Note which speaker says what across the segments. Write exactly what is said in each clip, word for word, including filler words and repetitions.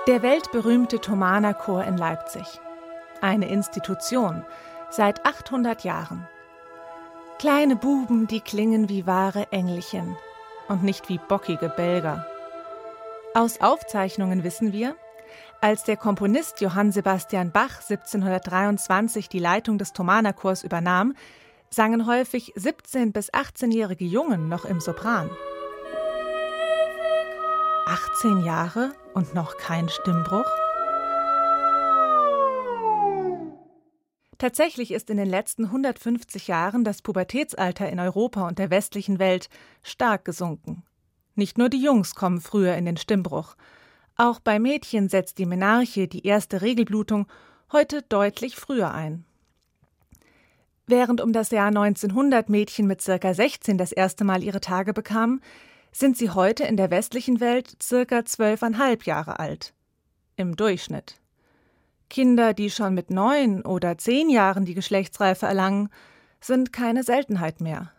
Speaker 1: Der weltberühmte Thomanerchor in Leipzig. Eine Institution, seit achthundert Jahren. Kleine Buben, die klingen wie wahre Engelchen und nicht wie bockige Belger. Aus Aufzeichnungen wissen wir, als der Komponist Johann Sebastian Bach siebzehnhundertdreiundzwanzig die Leitung des Thomanerchors übernahm, sangen häufig siebzehn- bis achtzehnjährige Jungen noch im Sopran. achtzehn Jahre und noch kein Stimmbruch? Tatsächlich ist in den letzten hundertfünfzig Jahren das Pubertätsalter in Europa und der westlichen Welt stark gesunken. Nicht nur die Jungs kommen früher in den Stimmbruch. Auch bei Mädchen setzt die Menarche, die erste Regelblutung, heute deutlich früher ein. Während um das Jahr neunzehnhundert Mädchen mit circa sechzehn das erste Mal ihre Tage bekamen, sind sie heute in der westlichen Welt circa zwölfeinhalb Jahre alt. Im Durchschnitt. Kinder, die schon mit neun oder zehn Jahren die Geschlechtsreife erlangen, sind keine Seltenheit mehr.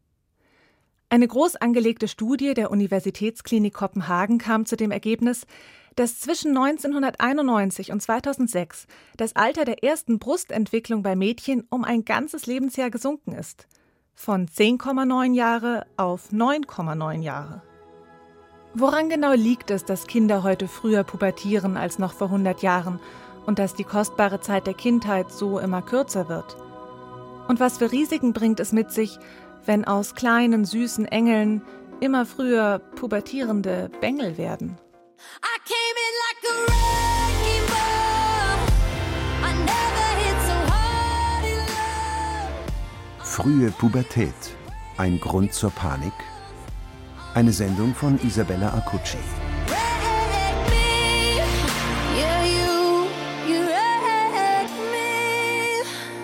Speaker 1: Eine groß angelegte Studie der Universitätsklinik Kopenhagen kam zu dem Ergebnis, dass zwischen neunzehnhunderteinundneunzig und zweitausendsechs das Alter der ersten Brustentwicklung bei Mädchen um ein ganzes Lebensjahr gesunken ist. Von zehn Komma neun Jahre auf neun Komma neun Jahre. Woran genau liegt es, dass Kinder heute früher pubertieren als noch vor hundert Jahren und dass die kostbare Zeit der Kindheit so immer kürzer wird? Und was für Risiken bringt es mit sich, wenn aus kleinen, süßen Engeln immer früher pubertierende Bengel werden?
Speaker 2: I came in like a wrecking ball. I never hit so hard in love.
Speaker 3: Frühe Pubertät. Ein Grund zur Panik? Eine Sendung von Isabella Accucci.
Speaker 2: Wreck me. Yeah, you, you wreck me.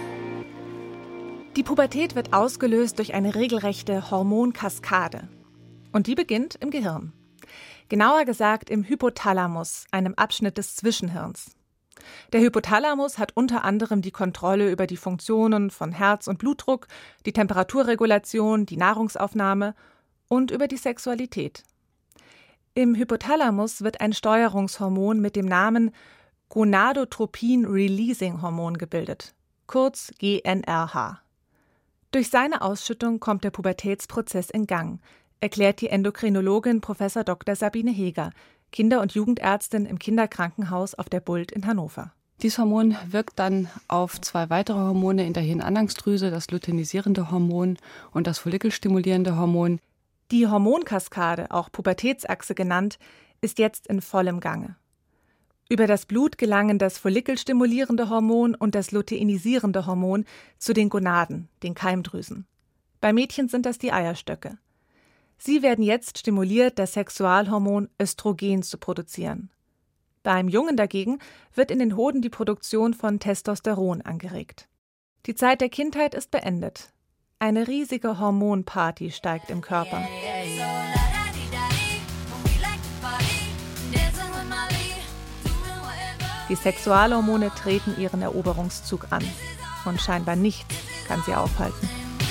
Speaker 1: Die Pubertät wird ausgelöst durch eine regelrechte Hormonkaskade. Und die beginnt im Gehirn. Genauer gesagt im Hypothalamus, einem Abschnitt des Zwischenhirns. Der Hypothalamus hat unter anderem die Kontrolle über die Funktionen von Herz- und Blutdruck, die Temperaturregulation, die Nahrungsaufnahme und über die Sexualität. Im Hypothalamus wird ein Steuerungshormon mit dem Namen Gonadotropin-Releasing-Hormon gebildet, kurz G N R H. Durch seine Ausschüttung kommt der Pubertätsprozess in Gang, erklärt die Endokrinologin Professor Doktor Sabine Heger, Kinder- und Jugendärztin im Kinderkrankenhaus auf der Bult in Hannover.
Speaker 4: Dieses Hormon wirkt dann auf zwei weitere Hormone in der Hirnanhangsdrüse, das luteinisierende Hormon und das follikelstimulierende Hormon.
Speaker 1: Die Hormonkaskade, auch Pubertätsachse genannt, ist jetzt in vollem Gange. Über das Blut gelangen das follikelstimulierende Hormon und das luteinisierende Hormon zu den Gonaden, den Keimdrüsen. Bei Mädchen sind das die Eierstöcke. Sie werden jetzt stimuliert, das Sexualhormon Östrogen zu produzieren. Beim Jungen dagegen wird in den Hoden die Produktion von Testosteron angeregt. Die Zeit der Kindheit ist beendet. Eine riesige Hormonparty steigt im Körper. Die Sexualhormone treten ihren Eroberungszug an. Und scheinbar nichts kann sie aufhalten.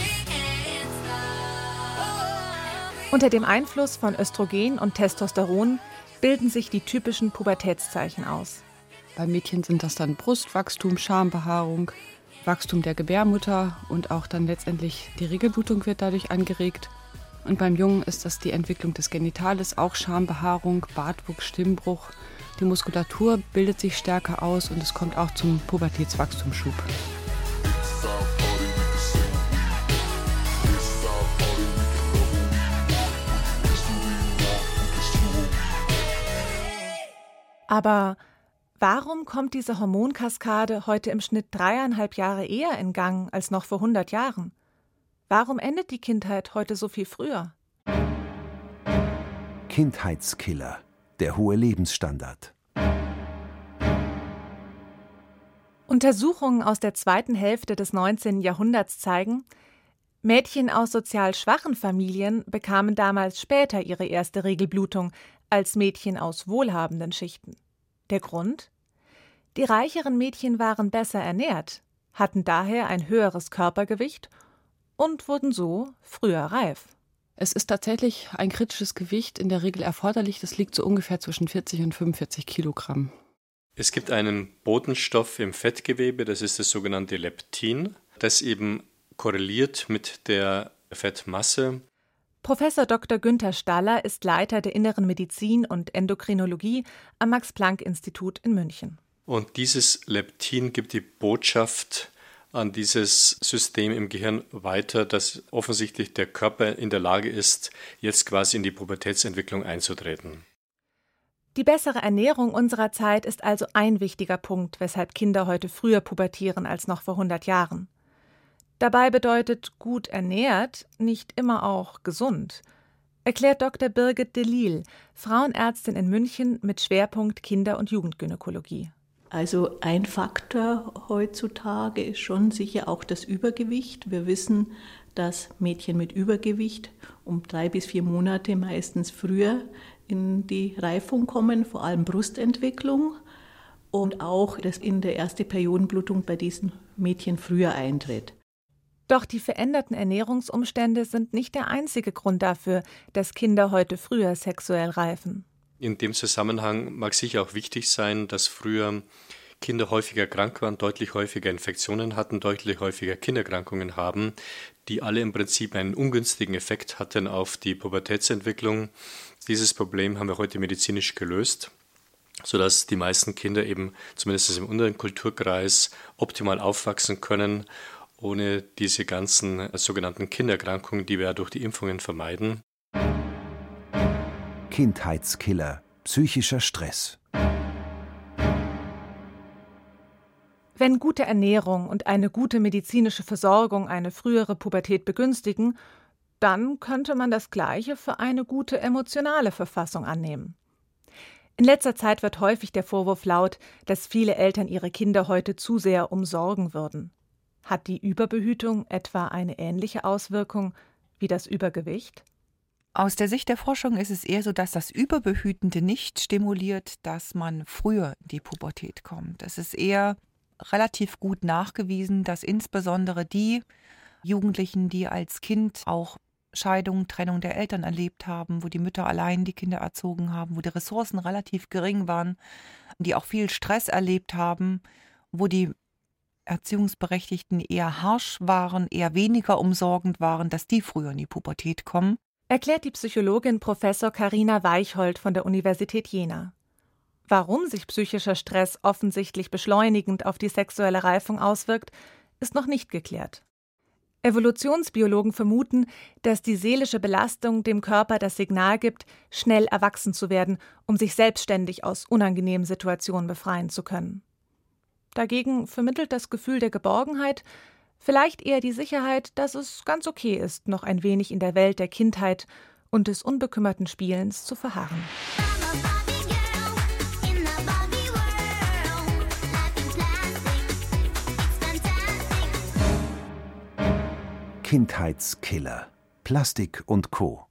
Speaker 1: Unter dem Einfluss von Östrogen und Testosteron bilden sich die typischen Pubertätszeichen aus.
Speaker 4: Bei Mädchen sind das dann Brustwachstum, Schambehaarung, Wachstum der Gebärmutter und auch dann letztendlich die Regelblutung wird dadurch angeregt. Und beim Jungen ist das die Entwicklung des Genitales, auch Schambehaarung, Bartwuchs, Stimmbruch. Die Muskulatur bildet sich stärker aus und es kommt auch zum Pubertätswachstumsschub.
Speaker 1: Aber warum kommt diese Hormonkaskade heute im Schnitt dreieinhalb Jahre eher in Gang als noch vor hundert Jahren? Warum endet die Kindheit heute so viel früher?
Speaker 3: Kindheitskiller. Der hohe Lebensstandard.
Speaker 1: Untersuchungen aus der zweiten Hälfte des neunzehnten Jahrhunderts zeigen, Mädchen aus sozial schwachen Familien bekamen damals später ihre erste Regelblutung als Mädchen aus wohlhabenden Schichten. Der Grund? Die reicheren Mädchen waren besser ernährt, hatten daher ein höheres Körpergewicht und wurden so früher reif.
Speaker 4: Es ist tatsächlich ein kritisches Gewicht in der Regel erforderlich. Das liegt so ungefähr zwischen vierzig und fünfundvierzig Kilogramm.
Speaker 5: Es gibt einen Botenstoff im Fettgewebe, das ist das sogenannte Leptin, das eben korreliert mit der Fettmasse.
Speaker 1: Professor Doktor Günther Staller ist Leiter der Inneren Medizin und Endokrinologie am Max-Planck-Institut in München.
Speaker 5: Und dieses Leptin gibt die Botschaft an dieses System im Gehirn weiter, dass offensichtlich der Körper in der Lage ist, jetzt quasi in die Pubertätsentwicklung einzutreten.
Speaker 1: Die bessere Ernährung unserer Zeit ist also ein wichtiger Punkt, weshalb Kinder heute früher pubertieren als noch vor hundert Jahren. Dabei bedeutet gut ernährt nicht immer auch gesund, erklärt Doktor Birgit Delisle, Frauenärztin in München mit Schwerpunkt Kinder- und Jugendgynäkologie.
Speaker 6: Also ein Faktor heutzutage ist schon sicher auch das Übergewicht. Wir wissen, dass Mädchen mit Übergewicht um drei bis vier Monate meistens früher in die Reifung kommen, vor allem Brustentwicklung. Und auch, dass in der ersten Periodenblutung bei diesen Mädchen früher eintritt.
Speaker 1: Doch die veränderten Ernährungsumstände sind nicht der einzige Grund dafür, dass Kinder heute früher sexuell reifen.
Speaker 5: In dem Zusammenhang mag sicher auch wichtig sein, dass früher Kinder häufiger krank waren, deutlich häufiger Infektionen hatten, deutlich häufiger Kindererkrankungen haben, die alle im Prinzip einen ungünstigen Effekt hatten auf die Pubertätsentwicklung. Dieses Problem haben wir heute medizinisch gelöst, sodass die meisten Kinder eben zumindest im unteren Kulturkreis optimal aufwachsen können, ohne diese ganzen sogenannten Kindererkrankungen, die wir ja durch die Impfungen vermeiden.
Speaker 3: Kindheitskiller, psychischer Stress.
Speaker 1: Wenn gute Ernährung und eine gute medizinische Versorgung eine frühere Pubertät begünstigen, dann könnte man das Gleiche für eine gute emotionale Verfassung annehmen. In letzter Zeit wird häufig der Vorwurf laut, dass viele Eltern ihre Kinder heute zu sehr umsorgen würden. Hat die Überbehütung etwa eine ähnliche Auswirkung wie das Übergewicht?
Speaker 7: Aus der Sicht der Forschung ist es eher so, dass das Überbehütende nicht stimuliert, dass man früher in die Pubertät kommt. Es ist eher relativ gut nachgewiesen, dass insbesondere die Jugendlichen, die als Kind auch Scheidung, Trennung der Eltern erlebt haben, wo die Mütter allein die Kinder erzogen haben, wo die Ressourcen relativ gering waren, die auch viel Stress erlebt haben, wo die Erziehungsberechtigten eher harsch waren, eher weniger umsorgend waren, dass die früher in die Pubertät kommen.
Speaker 1: Erklärt die Psychologin Professor Carina Weichhold von der Universität Jena. Warum sich psychischer Stress offensichtlich beschleunigend auf die sexuelle Reifung auswirkt, ist noch nicht geklärt. Evolutionsbiologen vermuten, dass die seelische Belastung dem Körper das Signal gibt, schnell erwachsen zu werden, um sich selbstständig aus unangenehmen Situationen befreien zu können. Dagegen vermittelt das Gefühl der Geborgenheit vielleicht eher die Sicherheit, dass es ganz okay ist, noch ein wenig in der Welt der Kindheit und des unbekümmerten Spielens zu verharren.
Speaker 3: Kindheitskiller, Plastik und Co.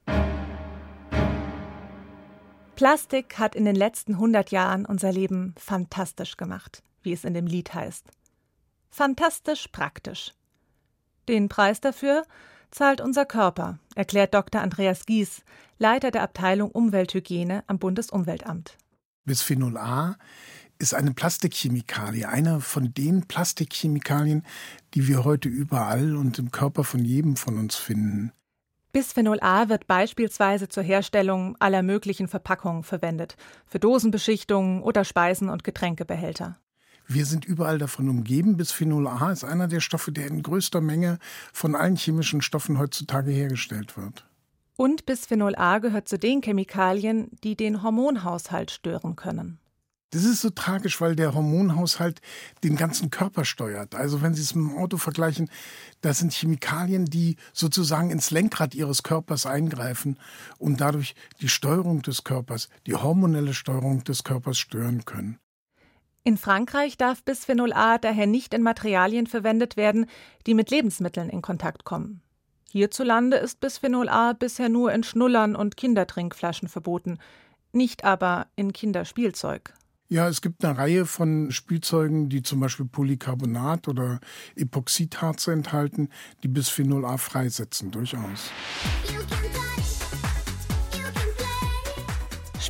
Speaker 1: Plastik hat in den letzten hundert Jahren unser Leben fantastisch gemacht, wie es in dem Lied heißt. Fantastisch praktisch. Den Preis dafür zahlt unser Körper, erklärt Doktor Andreas Gies, Leiter der Abteilung Umwelthygiene am Bundesumweltamt.
Speaker 8: Bisphenol A ist eine Plastikchemikalie, eine von den Plastikchemikalien, die wir heute überall und im Körper von jedem von uns finden.
Speaker 1: Bisphenol A wird beispielsweise zur Herstellung aller möglichen Verpackungen verwendet, für Dosenbeschichtungen oder Speisen- und Getränkebehälter.
Speaker 8: Wir sind überall davon umgeben. Bisphenol A ist einer der Stoffe, der in größter Menge von allen chemischen Stoffen heutzutage hergestellt wird.
Speaker 1: Und Bisphenol A gehört zu den Chemikalien, die den Hormonhaushalt stören können.
Speaker 8: Das ist so tragisch, weil der Hormonhaushalt den ganzen Körper steuert. Also wenn Sie es mit dem Auto vergleichen, das sind Chemikalien, die sozusagen ins Lenkrad Ihres Körpers eingreifen und dadurch die Steuerung des Körpers, die hormonelle Steuerung des Körpers stören können.
Speaker 1: In Frankreich darf Bisphenol A daher nicht in Materialien verwendet werden, die mit Lebensmitteln in Kontakt kommen. Hierzulande ist Bisphenol A bisher nur in Schnullern und Kindertrinkflaschen verboten, nicht aber in Kinderspielzeug.
Speaker 8: Ja, es gibt eine Reihe von Spielzeugen, die zum Beispiel Polycarbonat oder Epoxidharze enthalten, die Bisphenol A freisetzen, durchaus.
Speaker 2: You can touch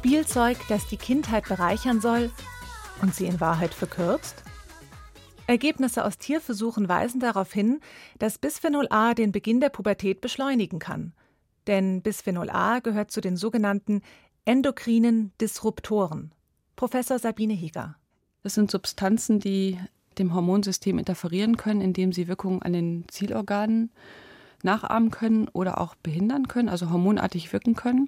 Speaker 1: Spielzeug, das die Kindheit bereichern soll und sie in Wahrheit verkürzt? Ergebnisse aus Tierversuchen weisen darauf hin, dass Bisphenol A den Beginn der Pubertät beschleunigen kann. Denn Bisphenol A gehört zu den sogenannten endokrinen Disruptoren. Professor Sabine Heger.
Speaker 4: Das sind Substanzen, die dem Hormonsystem interferieren können, indem sie Wirkungen an den Zielorganen nachahmen können oder auch behindern können, also hormonartig wirken können.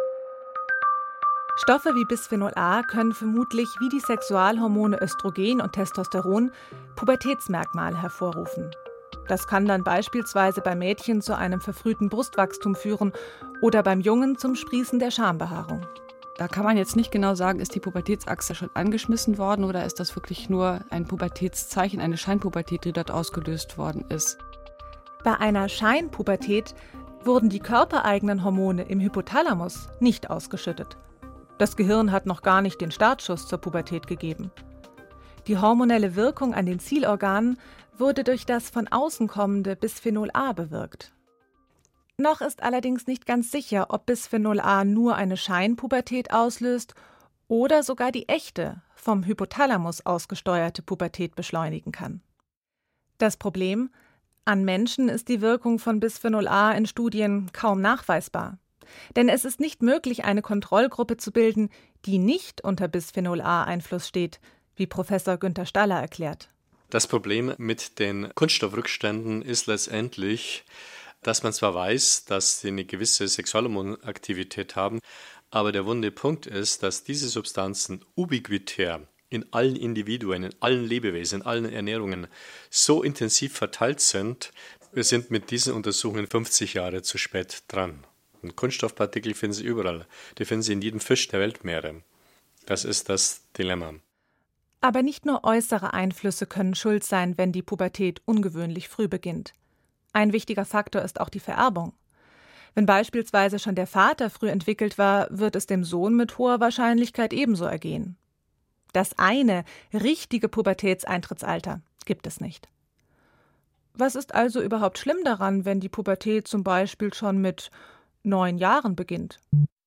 Speaker 1: Stoffe wie Bisphenol A können vermutlich wie die Sexualhormone Östrogen und Testosteron Pubertätsmerkmale hervorrufen. Das kann dann beispielsweise bei Mädchen zu einem verfrühten Brustwachstum führen oder beim Jungen zum Sprießen der Schambehaarung.
Speaker 4: Da kann man jetzt nicht genau sagen, ist die Pubertätsachse schon angeschmissen worden oder ist das wirklich nur ein Pubertätszeichen, eine Scheinpubertät, die dort ausgelöst worden ist.
Speaker 1: Bei einer Scheinpubertät wurden die körpereigenen Hormone im Hypothalamus nicht ausgeschüttet. Das Gehirn hat noch gar nicht den Startschuss zur Pubertät gegeben. Die hormonelle Wirkung an den Zielorganen wurde durch das von außen kommende Bisphenol A bewirkt. Noch ist allerdings nicht ganz sicher, ob Bisphenol A nur eine Scheinpubertät auslöst oder sogar die echte, vom Hypothalamus ausgesteuerte Pubertät beschleunigen kann. Das Problem: An Menschen ist die Wirkung von Bisphenol A in Studien kaum nachweisbar. Denn es ist nicht möglich, eine Kontrollgruppe zu bilden, die nicht unter Bisphenol A-Einfluss steht, wie Professor Günther Staller erklärt.
Speaker 5: Das Problem mit den Kunststoffrückständen ist letztendlich, dass man zwar weiß, dass sie eine gewisse Sexualhormonaktivität haben, aber der wunde Punkt ist, dass diese Substanzen ubiquitär in allen Individuen, in allen Lebewesen, in allen Ernährungen so intensiv verteilt sind. Wir sind mit diesen Untersuchungen fünfzig Jahre zu spät dran. Und Kunststoffpartikel finden Sie überall. Die finden Sie in jedem Fisch der Weltmeere. Das ist das Dilemma.
Speaker 1: Aber nicht nur äußere Einflüsse können schuld sein, wenn die Pubertät ungewöhnlich früh beginnt. Ein wichtiger Faktor ist auch die Vererbung. Wenn beispielsweise schon der Vater früh entwickelt war, wird es dem Sohn mit hoher Wahrscheinlichkeit ebenso ergehen. Das eine richtige Pubertätseintrittsalter gibt es nicht. Was ist also überhaupt schlimm daran, wenn die Pubertät zum Beispiel schon mit neun Jahren beginnt?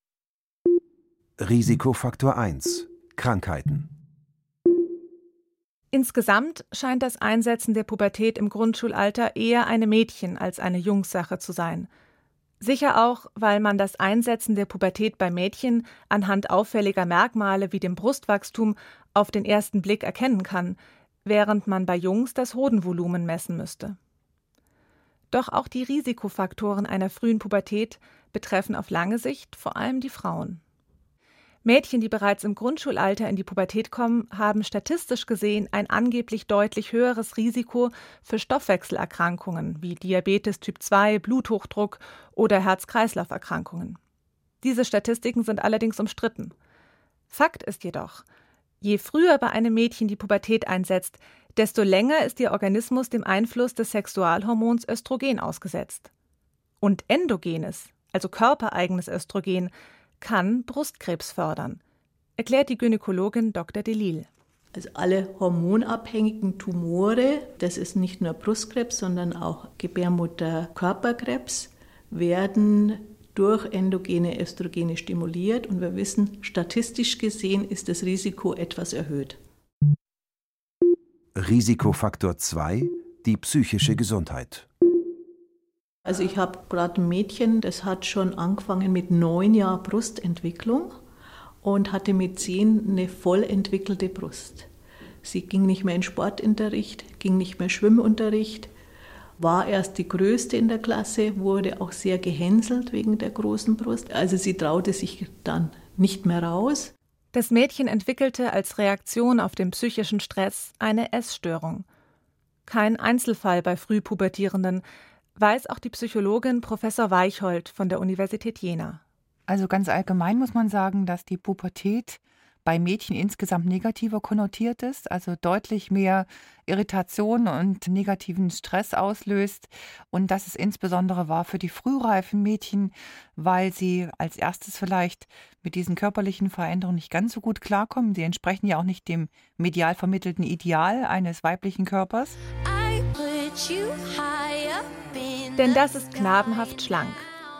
Speaker 3: Risikofaktor eins: Krankheiten.
Speaker 1: Insgesamt scheint das Einsetzen der Pubertät im Grundschulalter eher eine Mädchen- als eine Jungssache zu sein. Sicher auch, weil man das Einsetzen der Pubertät bei Mädchen anhand auffälliger Merkmale wie dem Brustwachstum auf den ersten Blick erkennen kann, während man bei Jungs das Hodenvolumen messen müsste. Doch auch die Risikofaktoren einer frühen Pubertät betreffen auf lange Sicht vor allem die Frauen. Mädchen, die bereits im Grundschulalter in die Pubertät kommen, haben statistisch gesehen ein angeblich deutlich höheres Risiko für Stoffwechselerkrankungen wie Diabetes Typ zwei, Bluthochdruck oder Herz-Kreislauf-Erkrankungen. Diese Statistiken sind allerdings umstritten. Fakt ist jedoch, je früher bei einem Mädchen die Pubertät einsetzt, desto länger ist ihr Organismus dem Einfluss des Sexualhormons Östrogen ausgesetzt. Und endogenes, also körpereigenes Östrogen, kann Brustkrebs fördern, erklärt die Gynäkologin Doktor Delisle.
Speaker 6: Also alle hormonabhängigen Tumore, das ist nicht nur Brustkrebs, sondern auch Gebärmutterkörperkrebs, werden durch endogene Östrogene stimuliert und wir wissen, statistisch gesehen ist das Risiko etwas erhöht.
Speaker 3: Risikofaktor zwei: Die psychische Gesundheit.
Speaker 6: Also ich habe gerade ein Mädchen, das hat schon angefangen mit neun Jahren Brustentwicklung und hatte mit zehn eine voll entwickelte Brust. Sie ging nicht mehr in Sportunterricht, ging nicht mehr Schwimmunterricht, war erst die Größte in der Klasse, wurde auch sehr gehänselt wegen der großen Brust. Also sie traute sich dann nicht mehr raus.
Speaker 1: Das Mädchen entwickelte als Reaktion auf den psychischen Stress eine Essstörung. Kein Einzelfall bei Frühpubertierenden, weiß auch die Psychologin Professor Weichhold von der Universität Jena.
Speaker 7: Also ganz allgemein muss man sagen, dass die Pubertät bei Mädchen insgesamt negativer konnotiert ist, also deutlich mehr Irritation und negativen Stress auslöst und dass es insbesondere war für die frühreifen Mädchen, weil sie als erstes vielleicht mit diesen körperlichen Veränderungen nicht ganz so gut klarkommen. Sie entsprechen ja auch nicht dem medial vermittelten Ideal eines weiblichen Körpers.
Speaker 1: Denn das ist knabenhaft schlank.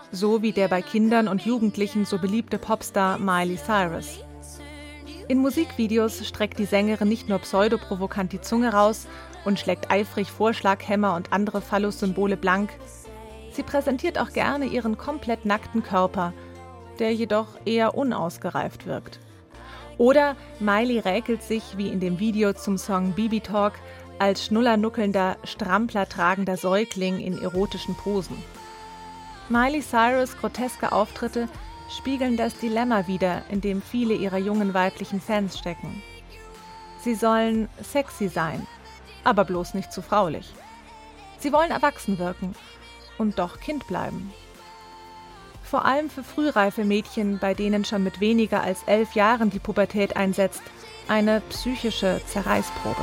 Speaker 1: so wie der bei Kindern und Jugendlichen so beliebte Popstar Miley Cyrus. In Musikvideos streckt die Sängerin nicht nur pseudoprovokant die Zunge raus und schlägt eifrig Vorschlaghämmer und andere Phallus-Symbole blank. Sie präsentiert auch gerne ihren komplett nackten Körper, der jedoch eher unausgereift wirkt. Oder Miley räkelt sich, wie in dem Video zum Song Baby Talk, als schnullernuckelnder, stramplertragender Säugling in erotischen Posen. Miley Cyrus' groteske Auftritte spiegeln das Dilemma wider, in dem viele ihrer jungen weiblichen Fans stecken. Sie sollen sexy sein, aber bloß nicht zu fraulich. Sie wollen erwachsen wirken und doch Kind bleiben. Vor allem für frühreife Mädchen, bei denen schon mit weniger als elf Jahren die Pubertät einsetzt, eine psychische Zerreißprobe.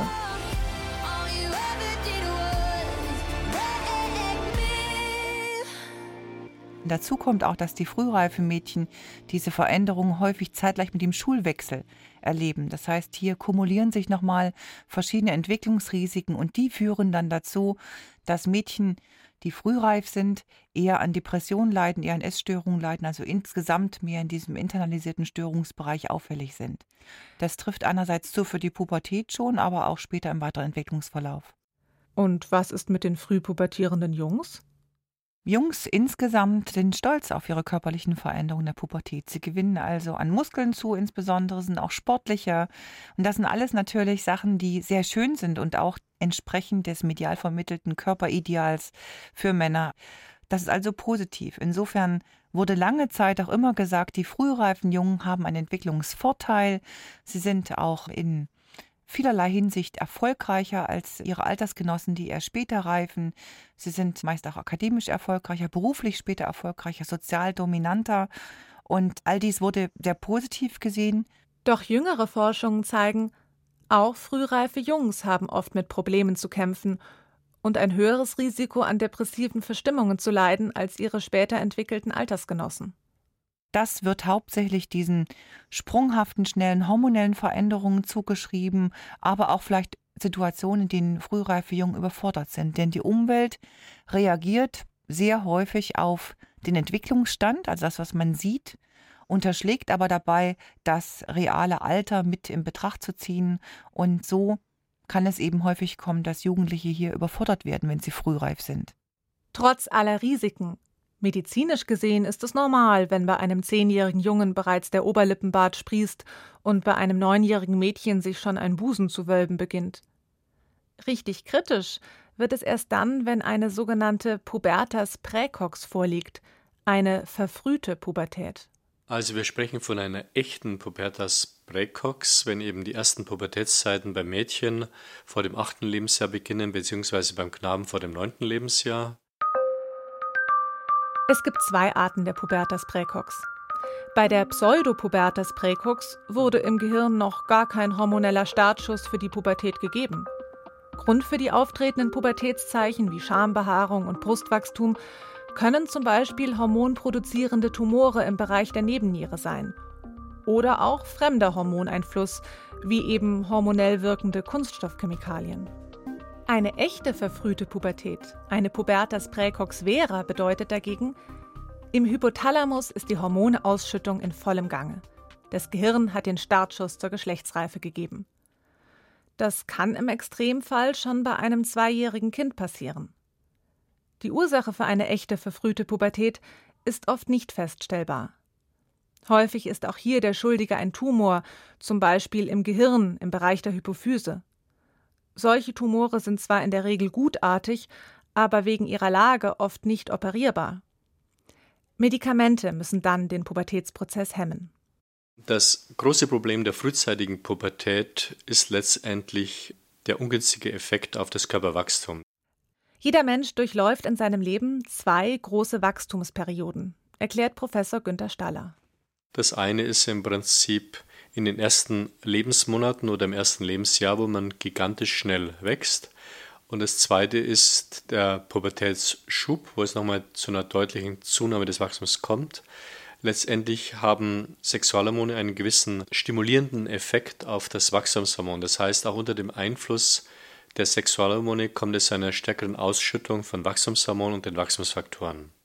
Speaker 7: Dazu kommt auch, dass die frühreifen Mädchen diese Veränderungen häufig zeitgleich mit dem Schulwechsel erleben. Das heißt, hier kumulieren sich nochmal verschiedene Entwicklungsrisiken und die führen dann dazu, dass Mädchen, die frühreif sind, eher an Depressionen leiden, eher an Essstörungen leiden, also insgesamt mehr in diesem internalisierten Störungsbereich auffällig sind. Das trifft einerseits zu für die Pubertät schon, aber auch später im weiteren Entwicklungsverlauf.
Speaker 1: Und was ist mit den früh pubertierenden Jungs?
Speaker 7: Jungs insgesamt sind stolz auf ihre körperlichen Veränderungen der Pubertät. Sie gewinnen also an Muskeln zu, insbesondere sind auch sportlicher. Und das sind alles natürlich Sachen, die sehr schön sind und auch entsprechend des medial vermittelten Körperideals für Männer. Das ist also positiv. Insofern wurde lange Zeit auch immer gesagt, die frühreifen Jungen haben einen Entwicklungsvorteil. Sie sind auch in vielerlei Hinsicht erfolgreicher als ihre Altersgenossen, die eher später reifen. Sie sind meist auch akademisch erfolgreicher, beruflich später erfolgreicher, sozial dominanter. Und all dies wurde sehr positiv gesehen.
Speaker 1: Doch jüngere Forschungen zeigen, auch frühreife Jungs haben oft mit Problemen zu kämpfen und ein höheres Risiko an depressiven Verstimmungen zu leiden als ihre später entwickelten Altersgenossen.
Speaker 7: Das wird hauptsächlich diesen sprunghaften, schnellen hormonellen Veränderungen zugeschrieben, aber auch vielleicht Situationen, in denen frühreife Jungen überfordert sind. Denn die Umwelt reagiert sehr häufig auf den Entwicklungsstand, also das, was man sieht, unterschlägt aber dabei, das reale Alter mit in Betracht zu ziehen. Und so kann es eben häufig kommen, dass Jugendliche hier überfordert werden, wenn sie frühreif sind.
Speaker 1: Trotz aller Risiken. Medizinisch gesehen ist es normal, wenn bei einem zehnjährigen Jungen bereits der Oberlippenbart sprießt und bei einem neunjährigen Mädchen sich schon ein Busen zu wölben beginnt. Richtig kritisch wird es erst dann, wenn eine sogenannte Pubertas praecox vorliegt, eine verfrühte Pubertät.
Speaker 5: Also wir sprechen von einer echten Pubertas praecox, wenn eben die ersten Pubertätszeiten beim Mädchen vor dem achten Lebensjahr beginnen, beziehungsweise beim Knaben vor dem neunten Lebensjahr.
Speaker 1: Es gibt zwei Arten der Pubertas praecox. Bei der Pseudopubertas praecox wurde im Gehirn noch gar kein hormoneller Startschuss für die Pubertät gegeben. Grund für die auftretenden Pubertätszeichen wie Schambehaarung und Brustwachstum können zum Beispiel hormonproduzierende Tumore im Bereich der Nebenniere sein. Oder auch fremder Hormoneinfluss, wie eben hormonell wirkende Kunststoffchemikalien. Eine echte verfrühte Pubertät, eine Pubertas praecox vera, bedeutet dagegen, im Hypothalamus ist die Hormonausschüttung in vollem Gange. Das Gehirn hat den Startschuss zur Geschlechtsreife gegeben. Das kann im Extremfall schon bei einem zweijährigen Kind passieren. Die Ursache für eine echte verfrühte Pubertät ist oft nicht feststellbar. Häufig ist auch hier der Schuldige ein Tumor, zum Beispiel im Gehirn, im Bereich der Hypophyse. Solche Tumore sind zwar in der Regel gutartig, aber wegen ihrer Lage oft nicht operierbar. Medikamente müssen dann den Pubertätsprozess hemmen.
Speaker 5: Das große Problem der frühzeitigen Pubertät ist letztendlich der ungünstige Effekt auf das Körperwachstum.
Speaker 1: Jeder Mensch durchläuft in seinem Leben zwei große Wachstumsperioden, erklärt Professor Günther Staller.
Speaker 5: Das eine ist im Prinzip in den ersten Lebensmonaten oder im ersten Lebensjahr, wo man gigantisch schnell wächst. Und das zweite ist der Pubertätsschub, wo es nochmal zu einer deutlichen Zunahme des Wachstums kommt. Letztendlich haben Sexualhormone einen gewissen stimulierenden Effekt auf das Wachstumshormon. Das heißt, auch unter dem Einfluss der Sexualhormone kommt es zu einer stärkeren Ausschüttung von Wachstumshormonen und den Wachstumsfaktoren.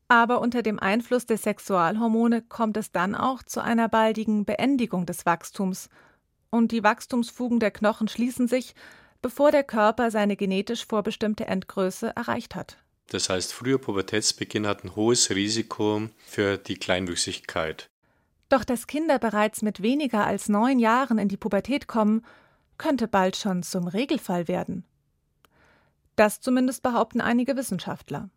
Speaker 1: Aber unter dem Einfluss der Sexualhormone kommt es dann auch zu einer baldigen Beendigung des Wachstums. Und die Wachstumsfugen der Knochen schließen sich, bevor der Körper seine genetisch vorbestimmte Endgröße erreicht hat.
Speaker 5: Das heißt, früher Pubertätsbeginn hat ein hohes Risiko für die Kleinwüchsigkeit.
Speaker 1: Doch dass Kinder bereits mit weniger als neun Jahren in die Pubertät kommen, könnte bald schon zum Regelfall werden. Das zumindest behaupten einige Wissenschaftler.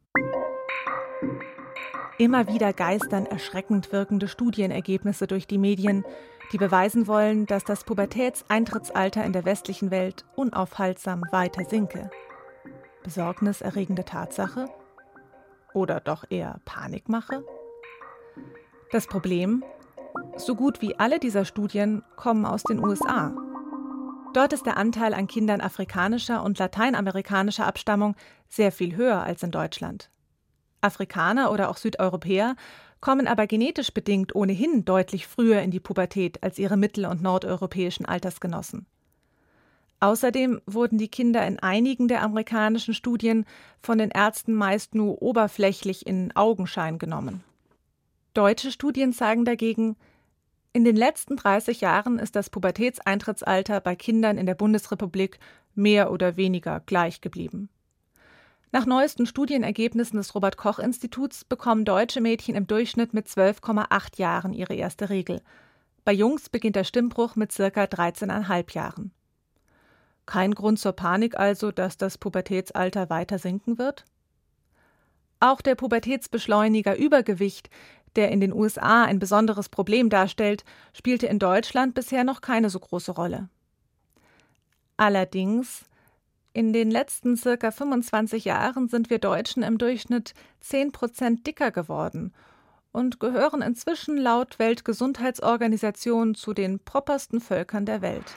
Speaker 1: Immer wieder geistern erschreckend wirkende Studienergebnisse durch die Medien, die beweisen wollen, dass das Pubertätseintrittsalter in der westlichen Welt unaufhaltsam weiter sinke. Besorgniserregende Tatsache? Oder doch eher Panikmache? Das Problem? So gut wie alle dieser Studien kommen aus den U S A. Dort ist der Anteil an Kindern afrikanischer und lateinamerikanischer Abstammung sehr viel höher als in Deutschland. Afrikaner oder auch Südeuropäer kommen aber genetisch bedingt ohnehin deutlich früher in die Pubertät als ihre mittel- und nordeuropäischen Altersgenossen. Außerdem wurden die Kinder in einigen der amerikanischen Studien von den Ärzten meist nur oberflächlich in Augenschein genommen. Deutsche Studien zeigen dagegen, in den letzten dreißig Jahren ist das Pubertätseintrittsalter bei Kindern in der Bundesrepublik mehr oder weniger gleich geblieben. Nach neuesten Studienergebnissen des Robert-Koch-Instituts bekommen deutsche Mädchen im Durchschnitt mit zwölf Komma acht Jahren ihre erste Regel. Bei Jungs beginnt der Stimmbruch mit ca. dreizehn Komma fünf Jahren. Kein Grund zur Panik also, dass das Pubertätsalter weiter sinken wird? Auch der Pubertätsbeschleuniger Übergewicht, der in den U S A ein besonderes Problem darstellt, spielte in Deutschland bisher noch keine so große Rolle. Allerdings, in den letzten circa fünfundzwanzig Jahren sind wir Deutschen im Durchschnitt zehn Prozent dicker geworden und gehören inzwischen laut Weltgesundheitsorganisation zu den propersten Völkern der Welt.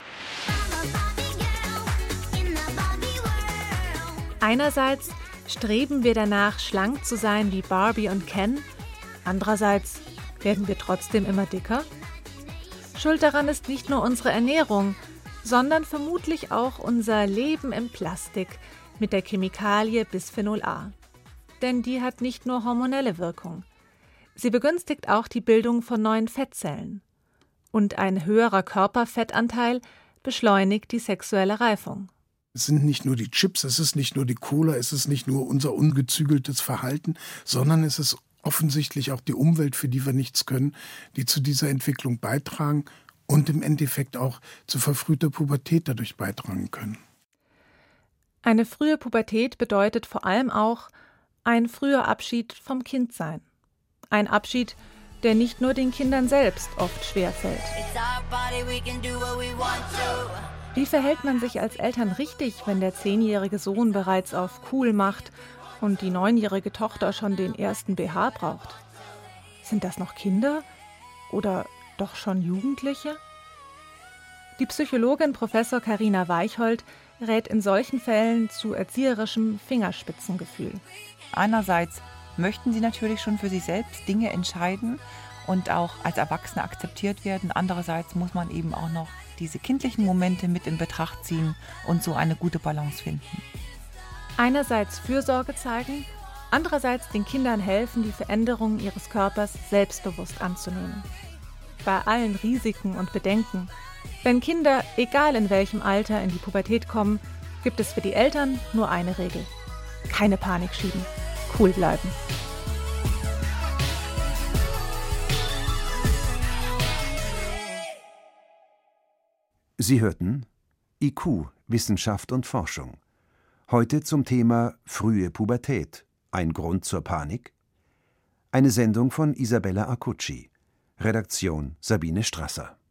Speaker 1: Einerseits streben wir danach, schlank zu sein wie Barbie und Ken, andererseits werden wir trotzdem immer dicker. Schuld daran ist nicht nur unsere Ernährung, sondern vermutlich auch unser Leben im Plastik mit der Chemikalie Bisphenol A. Denn die hat nicht nur hormonelle Wirkung. Sie begünstigt auch die Bildung von neuen Fettzellen. Und ein höherer Körperfettanteil beschleunigt die sexuelle Reifung.
Speaker 8: Es sind nicht nur die Chips, es ist nicht nur die Cola, es ist nicht nur unser ungezügeltes Verhalten, sondern es ist offensichtlich auch die Umwelt, für die wir nichts können, die zu dieser Entwicklung beitragen und im Endeffekt auch zu verfrühter Pubertät dadurch beitragen können.
Speaker 1: Eine frühe Pubertät bedeutet vor allem auch ein früher Abschied vom Kindsein. Ein Abschied, der nicht nur den Kindern selbst oft schwerfällt. Wie verhält man sich als Eltern richtig, wenn der zehnjährige Sohn bereits auf cool macht und die neunjährige Tochter schon den ersten B H braucht? Sind das noch Kinder oder doch schon Jugendliche? Die Psychologin Professor Carina Weichhold rät in solchen Fällen zu erzieherischem Fingerspitzengefühl.
Speaker 7: Einerseits möchten sie natürlich schon für sich selbst Dinge entscheiden und auch als Erwachsene akzeptiert werden. Andererseits muss man eben auch noch diese kindlichen Momente mit in Betracht ziehen und so eine gute Balance finden.
Speaker 1: Einerseits Fürsorge zeigen, andererseits den Kindern helfen, die Veränderungen ihres Körpers selbstbewusst anzunehmen. Bei allen Risiken und Bedenken, wenn Kinder, egal in welchem Alter, in die Pubertät kommen, gibt es für die Eltern nur eine Regel: keine Panik schieben, cool bleiben.
Speaker 3: Sie hörten I Q, Wissenschaft und Forschung. Heute zum Thema frühe Pubertät, ein Grund zur Panik? Eine Sendung von Isabella Accucci. Redaktion Sabine Strasser.